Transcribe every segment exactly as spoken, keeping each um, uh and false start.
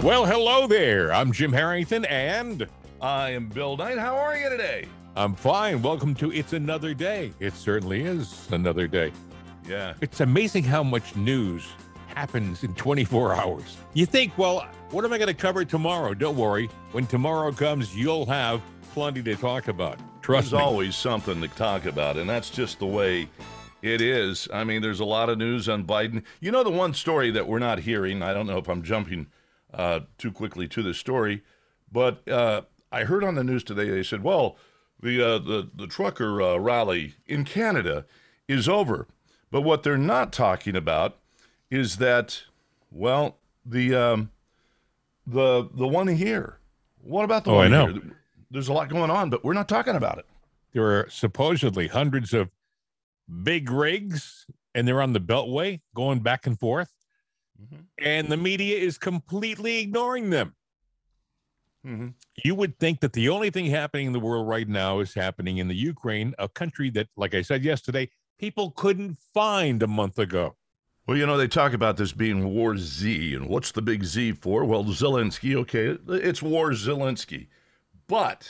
Well, hello there. I'm Jim Harrington, and I am Bill Knight. How are you today? I'm fine. Welcome to It's Another Day. It certainly is another day. Yeah. It's amazing how much news happens in twenty-four hours. You think, well, what am I going to cover tomorrow? Don't worry. When tomorrow comes, you'll have plenty to talk about. Trust There's me. always something to talk about, and that's just the way it is. I mean, there's a lot of news on Biden. You know, the one story that we're not hearing, I don't know if I'm jumping uh, too quickly to the story, but uh, I heard on the news today, they said, well, the uh, the, the trucker uh, rally in Canada is over. But what they're not talking about is that, well, the um, the the one here. What about the Oh, one I know. here? There's a lot going on, but we're not talking about it. There are supposedly hundreds of big rigs, and they're on the Beltway going back and forth, Mm-hmm. and the media is completely ignoring them. Mm-hmm. You would think that the only thing happening in the world right now is happening in the Ukraine, a country that, like I said yesterday, people couldn't find a month ago. Well, you know, they talk about this being War Z, and what's the big Z for? Well, Zelensky, okay, it's War Zelensky. But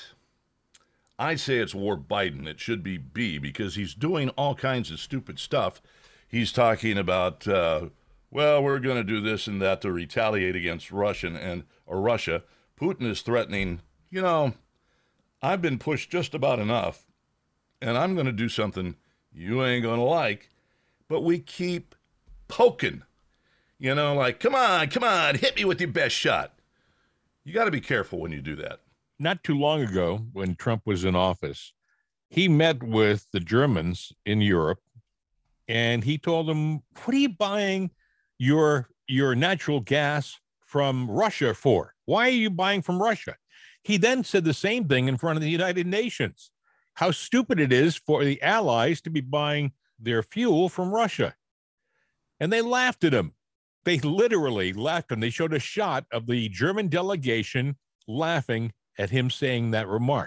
I say it's War Biden. It should be B, because he's doing all kinds of stupid stuff. He's talking about, uh, well, we're going to do this and that to retaliate against Russian and or Russia. Putin is threatening, you know, I've been pushed just about enough, and I'm going to do something you ain't going to like, but we keep poking, you know, like, come on, come on, hit me with your best shot. You got to be careful when you do that. Not too long ago, when Trump was in office, he met with the Germans in Europe, and he told them, what are you buying your your natural gas from Russia for? Why are you buying from Russia? He then said the same thing in front of the United Nations. How stupid it is for the allies to be buying their fuel from Russia. And they laughed at him. They literally laughed at him. They showed a shot of the German delegation laughing at him saying that remark.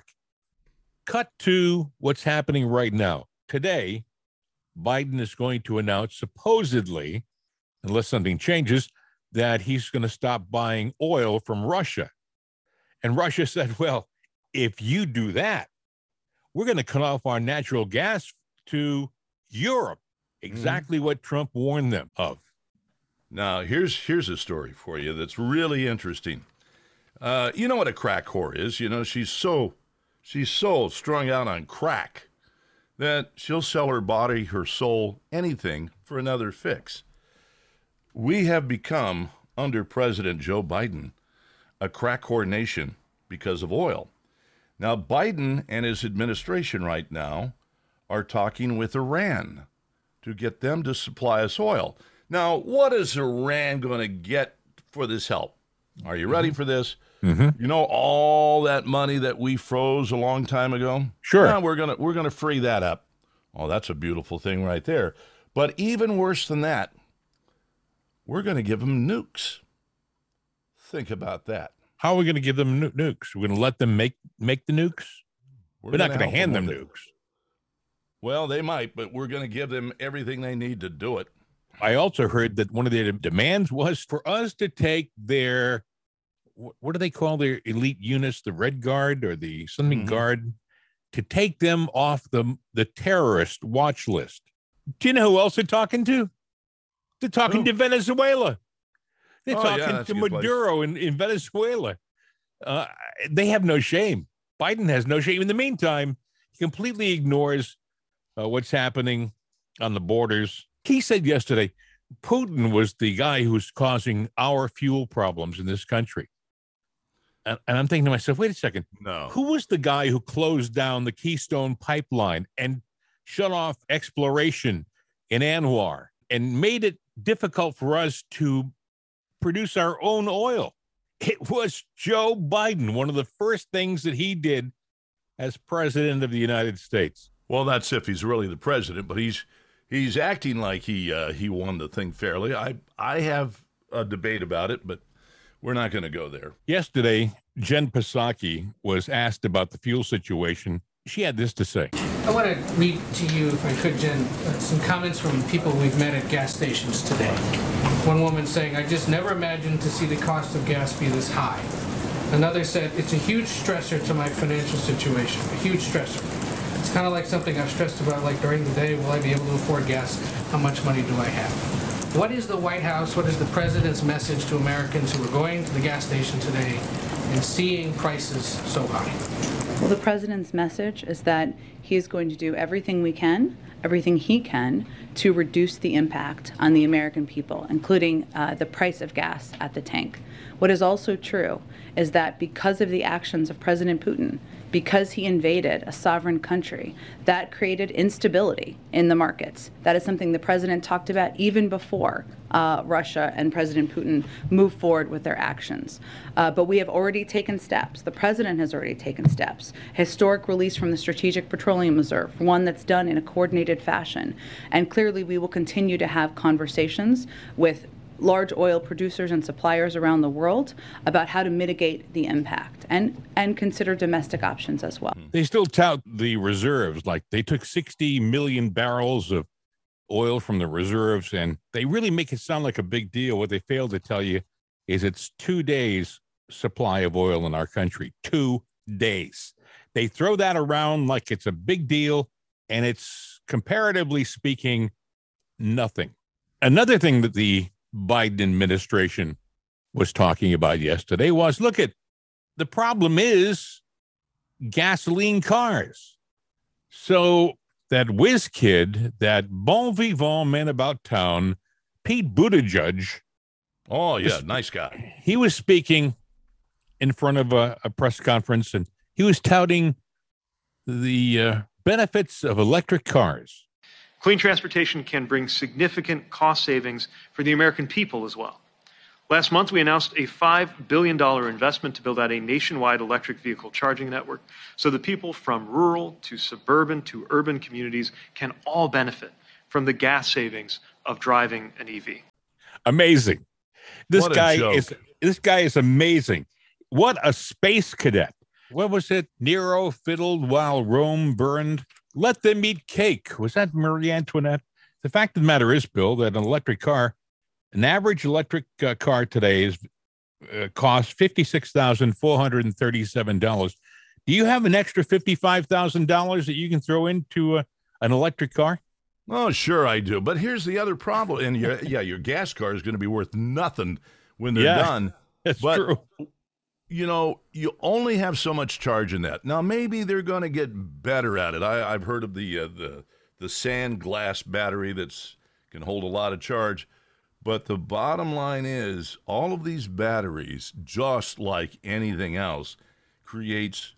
Cut to what's happening right now. Today, Biden is going to announce, supposedly, unless something changes, that he's going to stop buying oil from Russia. And Russia said, well, if you do that, we're going to cut off our natural gas to Europe. Exactly mm. what Trump warned them of. Now, here's here's a story for you that's really interesting. Uh, you know what a crack whore is. You know, she's so she's so strung out on crack that she'll sell her body, her soul, anything for another fix. We have become, under President Joe Biden, a crack whore nation because of oil. Now, Biden and his administration right now are talking with Iran to get them to supply us oil. Now, what is Iran going to get for this help? Are you ready mm-hmm. for this? Mm-hmm. You know all that money that we froze a long time ago? Sure. Now we're gonna we're gonna free that up. Oh, that's a beautiful thing right there. But even worse than that, we're going to give them nukes. Think about that. How are we going to give them nu- nukes? We're going to let them make make the nukes? We're, we're not going to hand them, them nukes. Well, they might, but we're going to give them everything they need to do it. I also heard that one of their demands was for us to take their, what do they call their elite units, the Red Guard or the something mm-hmm. Guard, to take them off the, the terrorist watch list. Do you know who else they're talking to? They're talking oh. to Venezuela. They're oh, talking yeah, to Maduro in, in Venezuela. Uh, they have no shame. Biden has no shame. In the meantime, he completely ignores uh, what's happening on the borders. He said yesterday, Putin was the guy who's causing our fuel problems in this country. And, and I'm thinking to myself, wait a second. No. Who was the guy who closed down the Keystone Pipeline and shut off exploration in Anwar and made it difficult for us to produce our own oil? It was Joe Biden, one of the first things that he did as president of the United States. Well, that's if he's really the president, but he's he's acting like he uh, he won the thing fairly. I I have a debate about it, but we're not going to go there. Yesterday, Jen Psaki was asked about the fuel situation She had this to say. I want to read to you, if I could, Jen, uh, some comments from people we've met at gas stations today. One woman saying, "I just never imagined to see the cost of gas be this high." Another said, "It's a huge stressor to my financial situation, a huge stressor. It's kind of like something I've stressed about, like during the day, will I be able to afford gas? How much money do I have?" What is the White House, what is the president's message to Americans who are going to the gas station today and seeing prices so high? Well, the president's message is that he is going to do everything we can, everything he can, to reduce the impact on the American people, including uh, the price of gas at the tank. What is also true is that because of the actions of President Putin, because he invaded a sovereign country, that created instability in the markets. That is something the president talked about even before uh, Russia and President Putin moved forward with their actions. Uh, but we have already taken steps. The president has already taken steps. Historic release from the Strategic Petroleum Reserve, one that's done in a coordinated fashion. And clearly we will continue to have conversations with large oil producers and suppliers around the world about how to mitigate the impact and, and consider domestic options as well. They still tout the reserves, like they took sixty million barrels of oil from the reserves, and they really make it sound like a big deal. What they fail to tell you is it's two days supply of oil in our country, two days. They throw that around like it's a big deal, and it's, comparatively speaking, nothing. Another thing that the Biden administration was talking about yesterday was, look at, the problem is gasoline cars. So that whiz kid, that bon vivant man about town, Pete Buttigieg. Oh, yeah, was, nice guy. He was speaking in front of a, a press conference, and he was touting the uh, benefits of electric cars. Clean transportation can bring significant cost savings for the American people as well. Last month, we announced a five billion dollars investment to build out a nationwide electric vehicle charging network so that people from rural to suburban to urban communities can all benefit from the gas savings of driving an E V. Amazing. This What a guy joke. is this guy is amazing. What a space cadet. What was it? Nero fiddled while Rome burned. Let them eat cake. Was that Marie Antoinette? The fact of the matter is, Bill, that an electric car, an average electric uh, car today is uh, costs fifty-six thousand four hundred thirty-seven dollars. Do you have an extra fifty-five thousand dollars that you can throw into uh, an electric car? Oh, sure I do. But here's the other problem. And your, yeah, your gas car is going to be worth nothing when they're Yeah, done. That's But, true. you know, you only have so much charge in that. Now, maybe they're going to get better at it. I, I've heard of the uh, the the sand glass battery that's can hold a lot of charge. But the bottom line is, all of these batteries, just like anything else, creates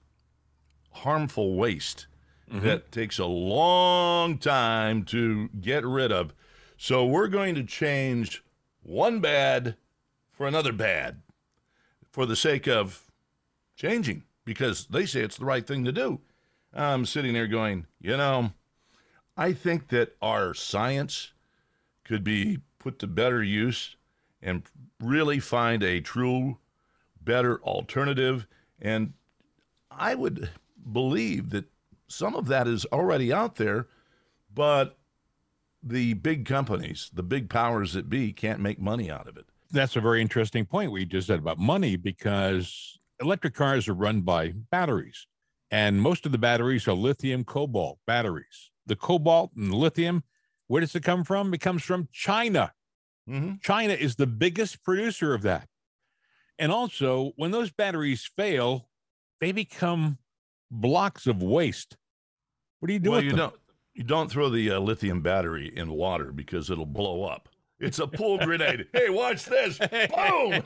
harmful waste mm-hmm. that takes a long time to get rid of. So we're going to change one bad for another bad for the sake of changing, because they say it's the right thing to do. I'm sitting there going, you know, I think that our science could be put to better use and really find a true, better alternative. And I would believe that some of that is already out there, but the big companies, the big powers that be, can't make money out of it. That's a very interesting point we just said about money, because electric cars are run by batteries, and most of the batteries are lithium cobalt batteries. The cobalt and the lithium, where does it come from? It comes from China. Mm-hmm. China is the biggest producer of that. And also, when those batteries fail, they become blocks of waste. What do you do well, with you them? Don't, you don't throw the uh, lithium battery in water because it'll blow up. It's a pool grenade. Hey, watch this. Boom.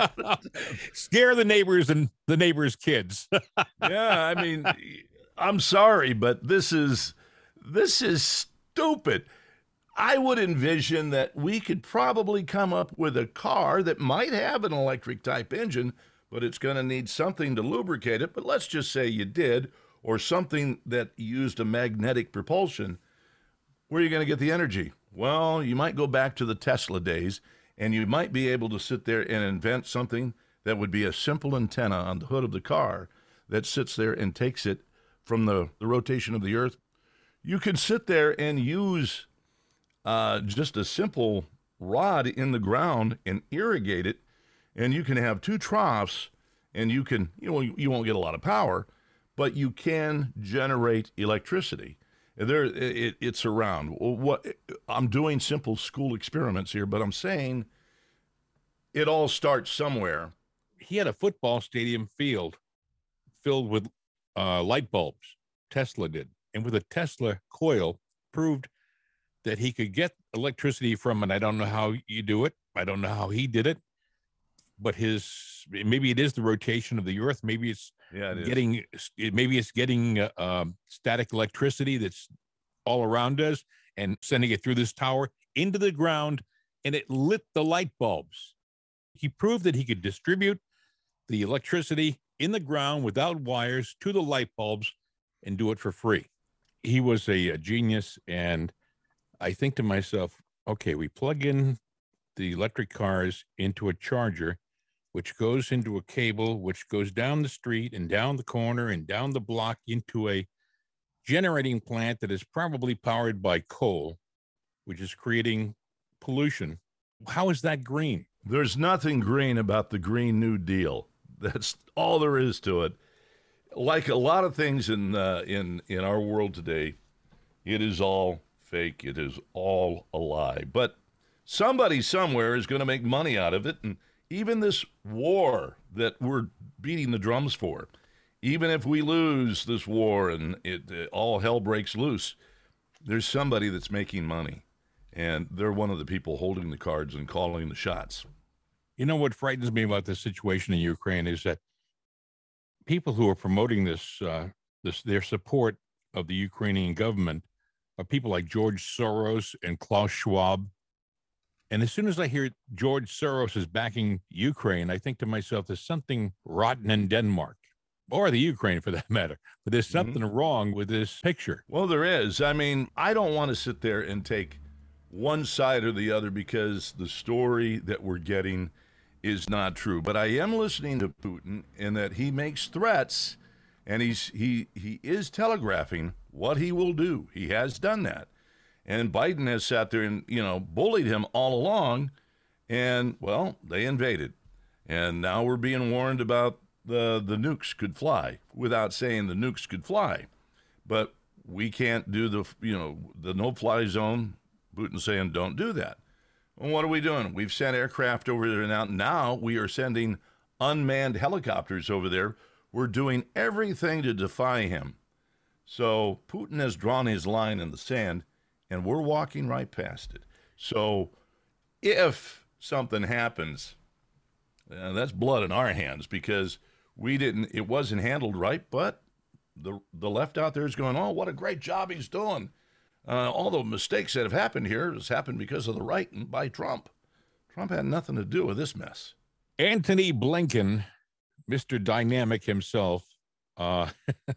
Scare the neighbors and the neighbors' kids. Yeah, I mean, I'm sorry, but this is this is stupid. I would envision that we could probably come up with a car that might have an electric type engine, but it's going to need something to lubricate it. But let's just say you did, or something that used a magnetic propulsion. Where are you going to get the energy? Well, you might go back to the Tesla days, and you might be able to sit there and invent something that would be a simple antenna on the hood of the car that sits there and takes it from the, the rotation of the earth. You can sit there and use uh, just a simple rod in the ground and irrigate it, and you can have two troughs, and you can, you know, you won't get a lot of power, but you can generate electricity. There, it, it's around. What I'm doing simple school experiments here, but I'm saying it all starts somewhere. He had a football stadium field filled with uh, light bulbs. Tesla did, and with a Tesla coil, proved that he could get electricity from. And I don't know how you do it. I don't know how he did it. But his, maybe it is the rotation of the earth. Maybe it's yeah, it getting, maybe it's getting uh, um, static electricity that's all around us and sending it through this tower into the ground, and it lit the light bulbs. He proved that he could distribute the electricity in the ground without wires to the light bulbs and do it for free. He was a, a genius. And I think to myself, okay, we plug in the electric cars into a charger, which goes into a cable, which goes down the street and down the corner and down the block into a generating plant that is probably powered by coal, which is creating pollution. How is that green? There's nothing green about the Green New Deal. That's all there is to it. Like a lot of things in uh, in in our world today, it is all fake. It is all a lie. But somebody somewhere is going to make money out of it, and even this war that we're beating the drums for, even if we lose this war and it, it all hell breaks loose, there's somebody that's making money, and they're one of the people holding the cards and calling the shots. You know what frightens me about this situation in Ukraine is that people who are promoting this, uh, this their support of the Ukrainian government are people like George Soros and Klaus Schwab. And as soon as I hear George Soros is backing Ukraine, I think to myself, there's something rotten in Denmark, or the Ukraine for that matter. But there's something mm-hmm. wrong with this picture. Well, there is. I mean, I don't want to sit there and take one side or the other because the story that we're getting is not true. But I am listening to Putin in that he makes threats, and he's he he is telegraphing what he will do. He has done that. And Biden has sat there and, you know, bullied him all along. And, well, they invaded. And now we're being warned about the, the nukes could fly without saying the nukes could fly. But we can't do the, you know, the no-fly zone. Putin's saying don't do that. Well, what are we doing? We've sent aircraft over there now. Now we are sending unmanned helicopters over there. We're doing everything to defy him. So Putin has drawn his line in the sand, and we're walking right past it. So if something happens, uh, that's blood in our hands because we didn't, it wasn't handled right, but the the left out there is going, oh, what a great job he's doing. Uh, all the mistakes that have happened here has happened because of the right and by Trump. Trump had nothing to do with this mess. Antony Blinken, Mister Dynamic himself, uh,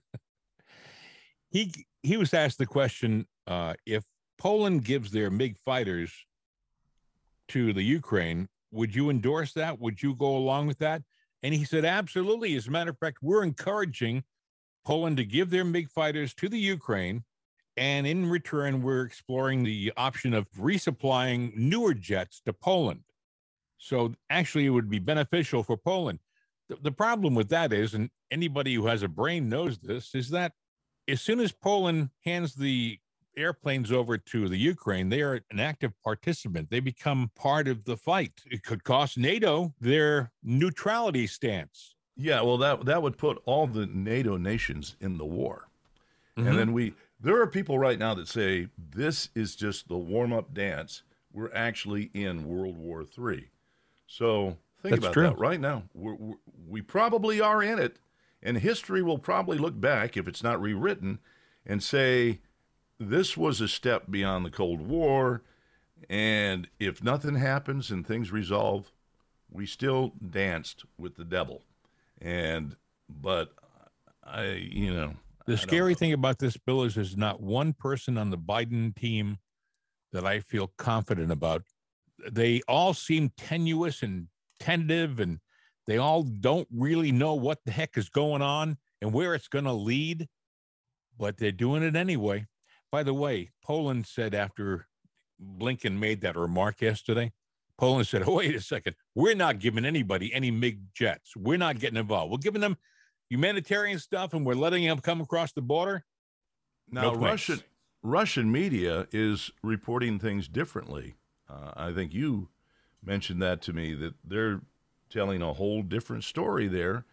he he was asked the question, uh, if Poland gives their MiG fighters to the Ukraine, would you endorse that? Would you go along with that? And he said, absolutely. As a matter of fact, we're encouraging Poland to give their MiG fighters to the Ukraine. And in return, we're exploring the option of resupplying newer jets to Poland. So actually, it would be beneficial for Poland. The, the problem with that is, and anybody who has a brain knows this, is that as soon as Poland hands the airplanes over to the Ukraine, they are an active participant. They become part of the fight. It could cost NATO their neutrality stance. Yeah, well, that that would put all the NATO nations in the war. Mm-hmm. And then we, there are people right now that say this is just the warm-up dance. We're actually in World War Three. So think That's about true. that right now. We're, we're, we probably are in it, and history will probably look back, if it's not rewritten, and say, this was a step beyond the Cold War, and if nothing happens and things resolve, we still danced with the devil. And, but I, you know. The scary thing about this bill is there's not one person on the Biden team that I feel confident about. They all seem tenuous and tentative, and they all don't really know what the heck is going on and where it's going to lead. but they're doing it anyway. By the way, Poland said after Blinken made that remark yesterday, Poland said, oh, wait a second, we're not giving anybody any MiG jets. We're not getting involved. We're giving them humanitarian stuff, and we're letting them come across the border. Now, no Russian Russian media is reporting things differently. Uh, I think you mentioned that to me, that they're telling a whole different story there,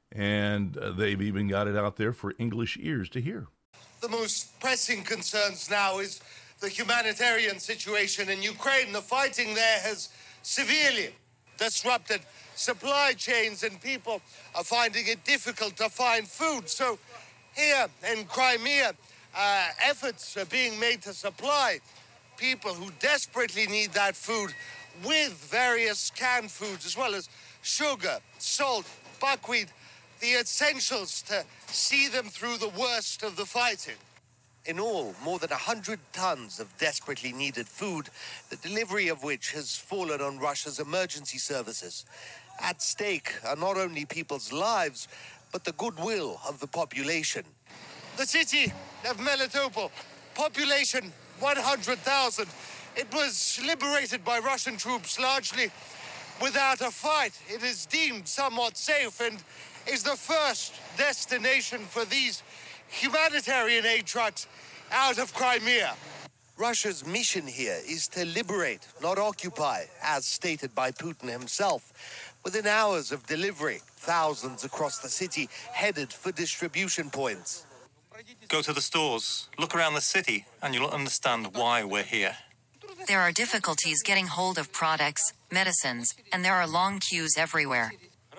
and uh, they've even got it out there for English ears to hear. The most pressing concerns now is the humanitarian situation in Ukraine. The fighting there has severely disrupted supply chains, and people are finding it difficult to find food. So here in Crimea, uh, efforts are being made to supply people who desperately need that food with various canned foods, as well as sugar, salt, buckwheat, the essentials to see them through the worst of the fighting. In all, more than one hundred tons of desperately needed food, the delivery of which has fallen on Russia's emergency services. At stake are not only people's lives, but the goodwill of the population. The city of Melitopol, population one hundred thousand. It was liberated by Russian troops largely without a fight. It is deemed somewhat safe and is the first destination for these humanitarian aid trucks out of Crimea. Russia's mission here is to liberate, not occupy, as stated by Putin himself. Within hours of delivery, thousands across the city headed for distribution points. Go to the stores, look around the city, and you'll understand why we're here. There are difficulties getting hold of products, medicines, and there are long queues everywhere.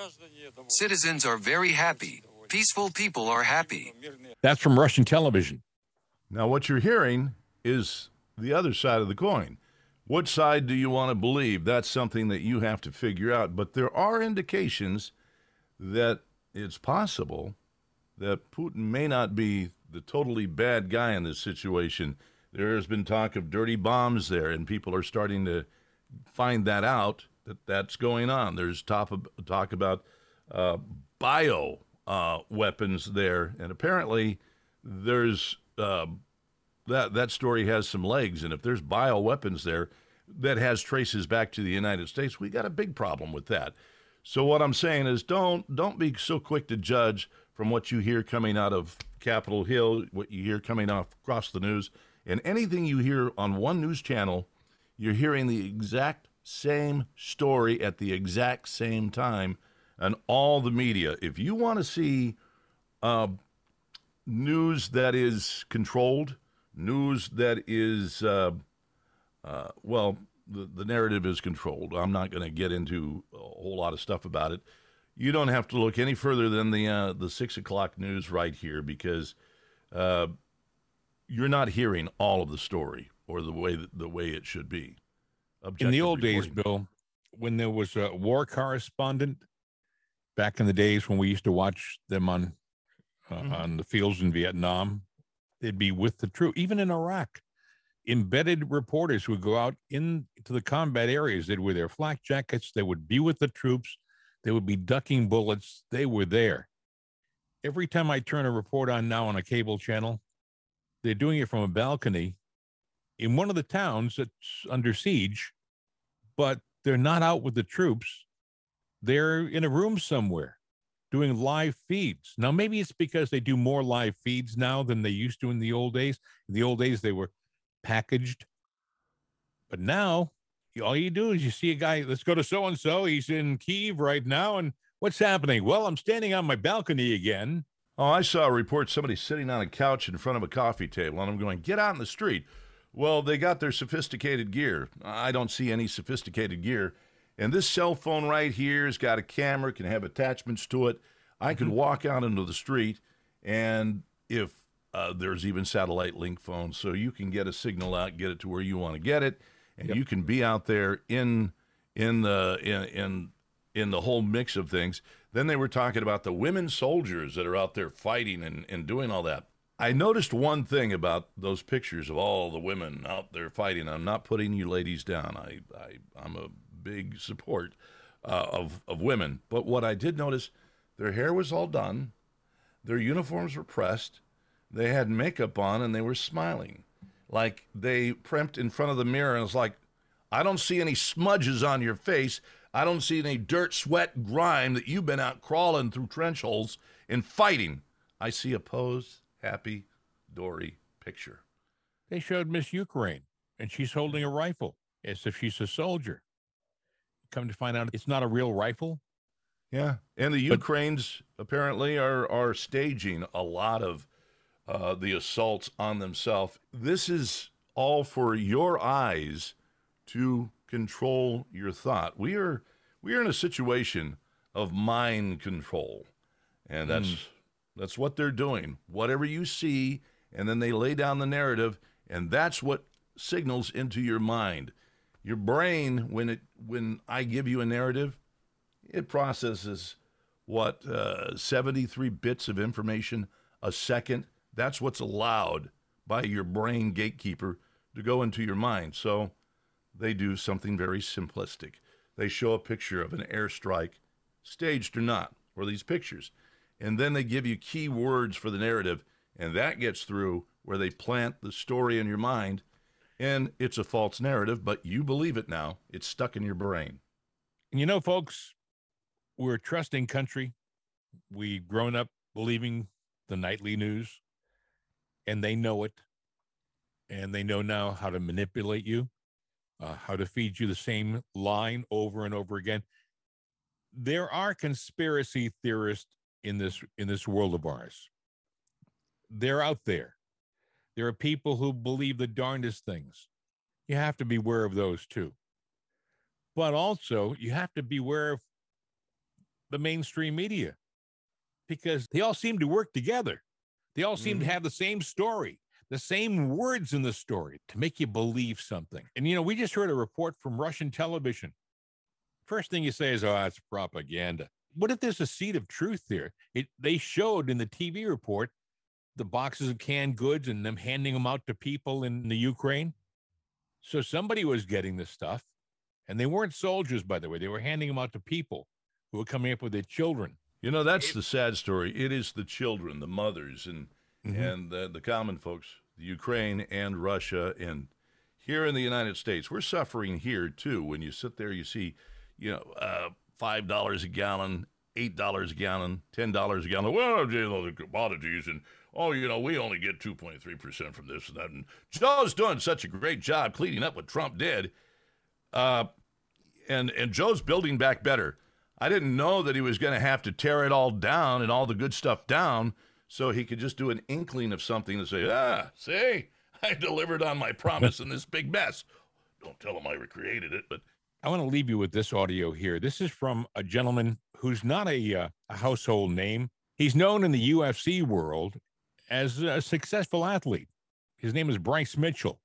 Citizens are very happy. Peaceful people are happy. That's from Russian television. Now, what you're hearing is the other side of the coin. What side do you want to believe? That's something that you have to figure out. But there are indications that it's possible that Putin may not be the totally bad guy in this situation. There has been talk of dirty bombs there, and people are starting to find that out, that that's going on. There's talk, talk about uh, bio uh, weapons there, and apparently there's uh, that that story has some legs, and if there's bio weapons there that has traces back to the United States, we got a big problem with that. So what I'm saying is don't don't be so quick to judge from what you hear coming out of Capitol Hill, what you hear coming off across the news, and anything you hear on one news channel, you're hearing the exact same story at the exact same time, and all the media. If you want to see uh, news that is controlled, news that is, uh, uh, well, the, the narrative is controlled. I'm not going to get into a whole lot of stuff about it. You don't have to look any further than the uh, the six o'clock news right here, because uh, you're not hearing all of the story or the way that, the way it should be. Objective in the old reporting. days, Bill, when there was a war correspondent, back in the days when we used to watch them on uh, mm-hmm. on the fields in Vietnam, they'd be with the troops. Even in Iraq, embedded reporters would go out into the combat areas. They'd wear their flak jackets. They would be with the troops. They would be ducking bullets. They were there. Every time I turn a report on now on a cable channel, they're doing it from a balcony in one of the towns that's under siege, but they're not out with the troops. They're in a room somewhere doing live feeds. Now, maybe it's because they do more live feeds now than they used to in the old days. In the old days, they were packaged. But now, all you do is you see a guy, let's go to so-and-so. He's in Kyiv right now. And what's happening? Well, I'm standing on my balcony again. Oh, I saw a report, somebody sitting on a couch in front of a coffee table, and I'm going, get out in the street. Well, they got their sophisticated gear. I don't see any sophisticated gear. And this cell phone right here has got a camera, can have attachments to it. I could walk out into the street, and if uh, there's even satellite link phones, so you can get a signal out, get it to where you want to get it, and yep. you can be out there in in the in, in in the whole mix of things. Then they were talking about the women soldiers that are out there fighting and, and doing all that. I noticed one thing about those pictures of all the women out there fighting. I'm not putting you ladies down. I, I, I'm a big support uh, of, of women. But what I did notice, their hair was all done. Their uniforms were pressed. they had makeup on and they were smiling. Like they primped in front of the mirror and it's like, I don't see any smudges on your face. I don't see any dirt, sweat, grime that you've been out crawling through trench holes and fighting. I see a posed, happy, Dory picture. They showed Miss Ukraine, and she's holding a rifle as if she's a soldier. Come to find out it's not a real rifle. Yeah, and the But- Ukrainians apparently are, are staging a lot of uh, the assaults on themselves. This is all for your eyes to control your thought. We are we are in a situation of mind control, and that's Mm. that's what they're doing. Whatever you see, and then they lay down the narrative, and that's what signals into your mind. Your brain, when it when I give you a narrative, it processes what uh, seventy-three bits of information a second. That's what's allowed by your brain gatekeeper to go into your mind. So they do something very simplistic. They show a picture of an airstrike, staged or not, or these pictures. And then they give you key words for the narrative, and that gets through where they plant the story in your mind, and it's a false narrative, but you believe it now. It's stuck in your brain. And you know, folks, we're a trusting country. We've grown up believing the nightly news, and they know it. And they know now how to manipulate you, uh, how to feed you the same line over and over again. There are conspiracy theorists in this in this world of ours. They're out there. There are people who believe the darndest things. You have to be aware of those too. But also, you have to be aware of the mainstream media, because they all seem to work together. They all seem Mhm. to have the same story, the same words in the story to make you believe something. And, you know, we just heard a report from Russian television. First thing you say is, oh, that's propaganda. What if there's a seed of truth there? It, they showed in the T V report the boxes of canned goods and them handing them out to people in the Ukraine. So somebody was getting this stuff, and they weren't soldiers, by the way. They were handing them out to people who were coming up with their children. You know, that's the sad story. It is the children, the mothers, and Mhm. and the, the common folks, the Ukraine and Russia, and here in the United States, we're suffering here too. When you sit there, you see, you know, uh, five dollars a gallon, eight dollars a gallon, ten dollars a gallon. Well, you know, the commodities, and oh, you know, we only get two point three percent from this and that. And Joe's doing such a great job cleaning up what Trump did, uh, and and Joe's building back better. I didn't know that he was going to have to tear it all down and all the good stuff down so he could just do an inkling of something and say, ah, see, I delivered on my promise in this big mess. Don't tell him I recreated it, but I want to leave you with this audio here. This is from a gentleman who's not a, uh, a household name. He's known in the U F C world as a successful athlete. His name is Bryce Mitchell,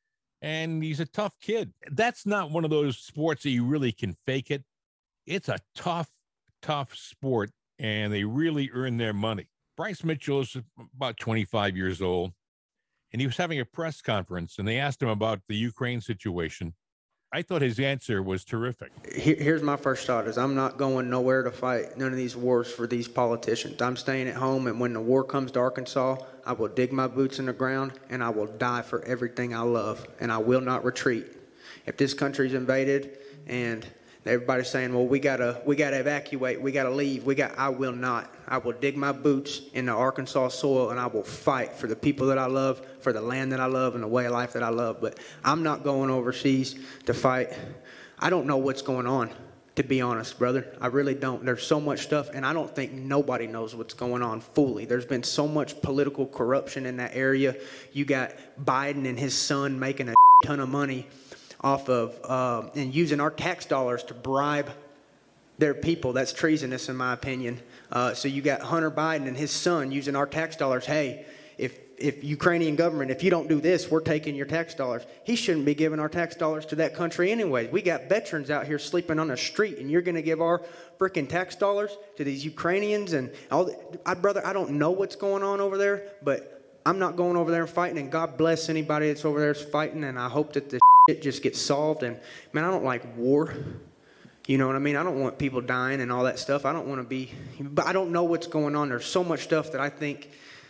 and he's a tough kid. That's not one of those sports that you really can fake it. It's a tough, tough sport, and they really earn their money. Bryce Mitchell is about twenty-five years old, and he was having a press conference, and they asked him about the Ukraine situation. I thought his answer was terrific. Here's my first thought is I'm not going nowhere to fight none of these wars for these politicians. I'm staying at home, and when the war comes to Arkansas, I will dig my boots in the ground, and I will die for everything I love, and I will not retreat. If this country's invaded and everybody's saying, well, we gotta we gotta evacuate, we gotta leave, we got I will not. I will dig my boots in the Arkansas soil, and I will fight for the people that I love, for the land that I love, and the way of life that I love. But I'm not going overseas to fight. I don't know what's going on, to be honest, brother. I really don't. There's so much stuff, and I don't think nobody knows what's going on fully. There's been so much political corruption in that area. You got Biden and his son making a ton of money off of uh, and using our tax dollars to bribe their people. That's treasonous, in my opinion. Uh, so you got Hunter Biden and his son using our tax dollars. Hey, if if Ukrainian government, if you don't do this, we're taking your tax dollars. He shouldn't be giving our tax dollars to that country anyway. We got veterans out here sleeping on the street, and you're going to give our freaking tax dollars to these Ukrainians and all. The, I, brother, I don't know what's going on over there, but I'm not going over there and fighting. And God bless anybody that's over there fighting. And I hope that this it just gets solved. And man, I don't like war. You know what I mean? I don't want people dying and all that stuff. I don't want to be, but I don't know what's going on. There's so much stuff that I think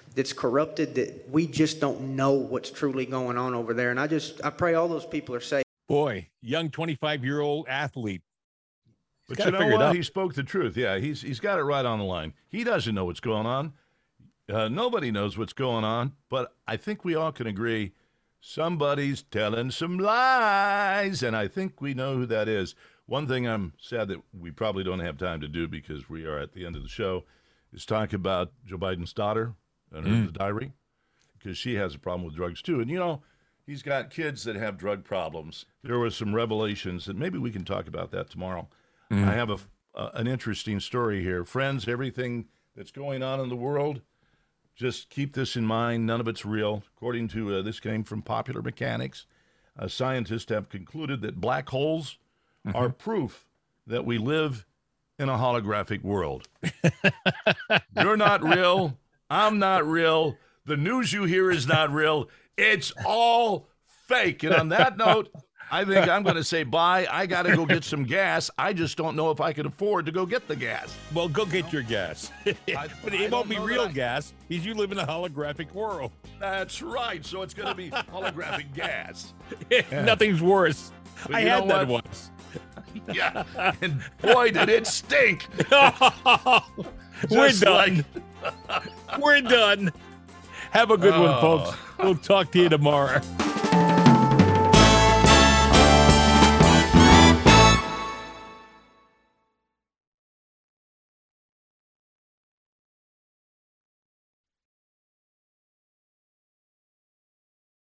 that's corrupted, that we just don't know what's truly going on over there. And I just, I pray all those people are safe. Boy, young twenty-five-year-old athlete. But you know what? He spoke the truth. Yeah, he's he's got it right on the line. He doesn't know what's going on. Uh, nobody knows what's going on. But I think we all can agree somebody's telling some lies, and I think we know who that is. One thing I'm sad that we probably don't have time to do because we are at the end of the show is talk about Joe Biden's daughter and her Mm. diary, because she has a problem with drugs too. And, you know, he's got kids that have drug problems. There were some revelations, and maybe we can talk about that tomorrow. Mm. I have a, uh, an interesting story here. Friends, everything that's going on in the world, just keep this in mind. None of it's real. According to, uh, this came from Popular Mechanics, uh, scientists have concluded that black holes Mm-hmm. are proof that we live in a holographic world. You're not real. I'm not real. The news you hear is not real. It's all fake. And on that note, I think I'm going to say bye. I got to go get some gas. I just don't know if I can afford to go get the gas. Well, go get your gas. I, But I it won't don't be know real that I- gas because you live in a holographic world. That's right. So it's going to be holographic gas. Nothing's worse. But I you had know that what? once. Yeah. And boy, did it stink. We're Just done. We're done. Have a good one, Oh. folks. We'll talk to you tomorrow.